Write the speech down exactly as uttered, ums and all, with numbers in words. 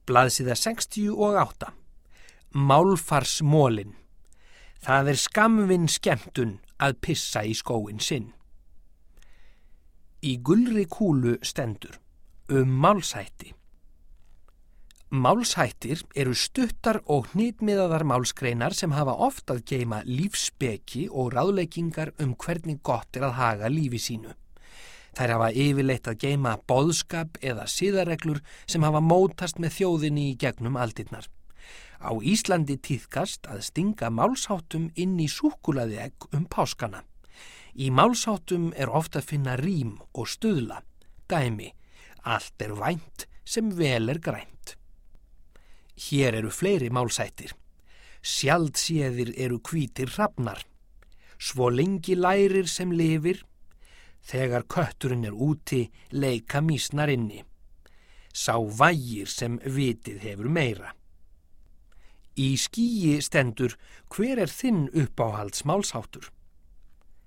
Blaðsíða sextíu og átta. Málfarsmolin. Það er skammvinn skemmtun að pissa í skóinn sinn. Í gulri kúlu stendur um málshætti. Málshættir eru stuttar og hnitmiðaðar málsgreinar sem hafa oft að geyma lífsspeki og ráðleggingar um hvernig gott er að haga lífi sínu. Þær hafa yfirleitt að geyma boðskap eða siðareglur sem hafa mótast með þjóðinni í gegnum aldirnar. Á Íslandi tíðkast að stinga málsháttum inn í súkkulaði egg um páskana. Í málsháttum er oft að finna rím og stuðla. Dæmi, allt er vænt sem vel er grænt. Hér eru fleiri málshættir. Sjaldséðir eru hvítir hrafnar. Svo lengi lærir sem lifir. Þegar kötturinn er úti, leika mýsnar inni. Sá vægir sem vitið hefur meira. Í skýi stendur hver er þinn uppáhalds málsháttur.